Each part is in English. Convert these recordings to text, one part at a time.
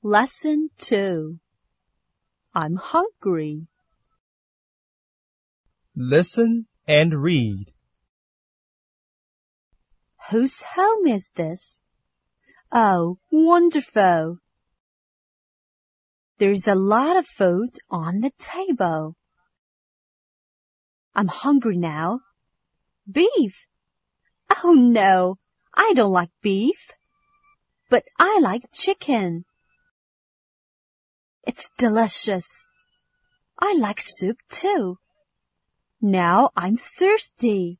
Lesson 2. I'm hungry. Listen and read. Whose home is this? Oh, wonderful. There's a lot of food on the table. I'm hungry now. Beef. Oh no, I don't like beef. But I like chicken. It's delicious. I like soup too. Now I'm thirsty.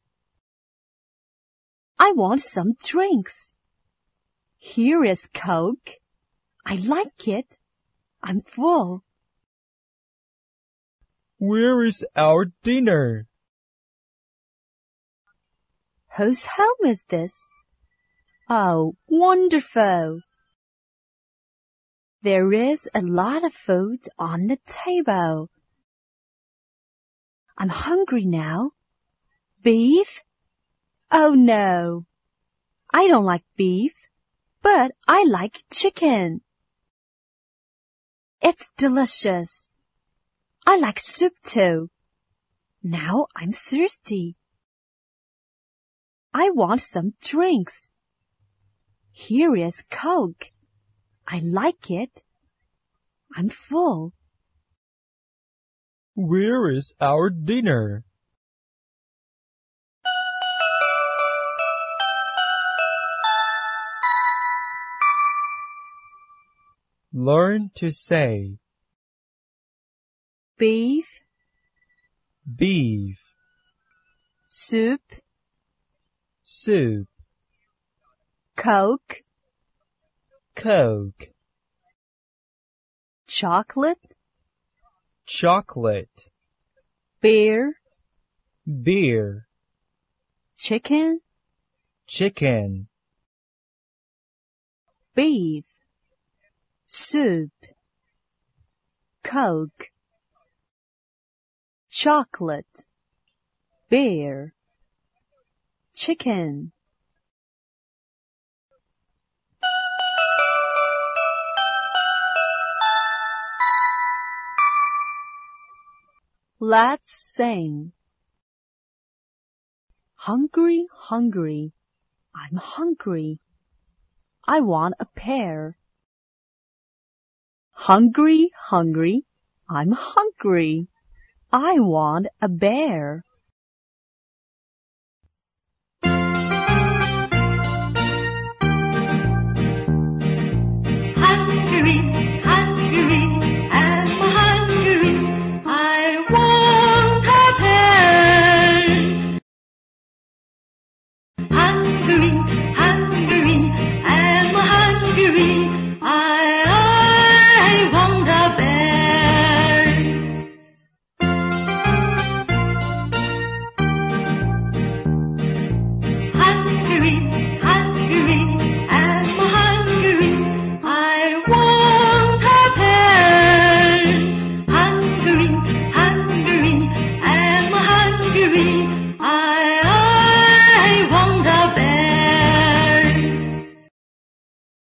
I want some drinks. Here is Coke. I like it. I'm full. Where is our dinner? Whose home is this? Oh, wonderful. There is a lot of food on the table. I'm hungry now. Beef? Oh no. I don't like beef, but I like chicken. It's delicious. I like soup too. Now I'm thirsty. I want some drinks. Here is Coke. I like it. I'm full. Where is our dinner? Learn to say Beef, beef, soup, soup, Coke, Coke, chocolate, chocolate, beer, beer, chicken, chicken, beef, soup, Coke, chocolate, beer, chicken. Let's sing. Hungry, hungry, I'm hungry. I want a pear. Hungry, hungry, I'm hungry. I want a bear.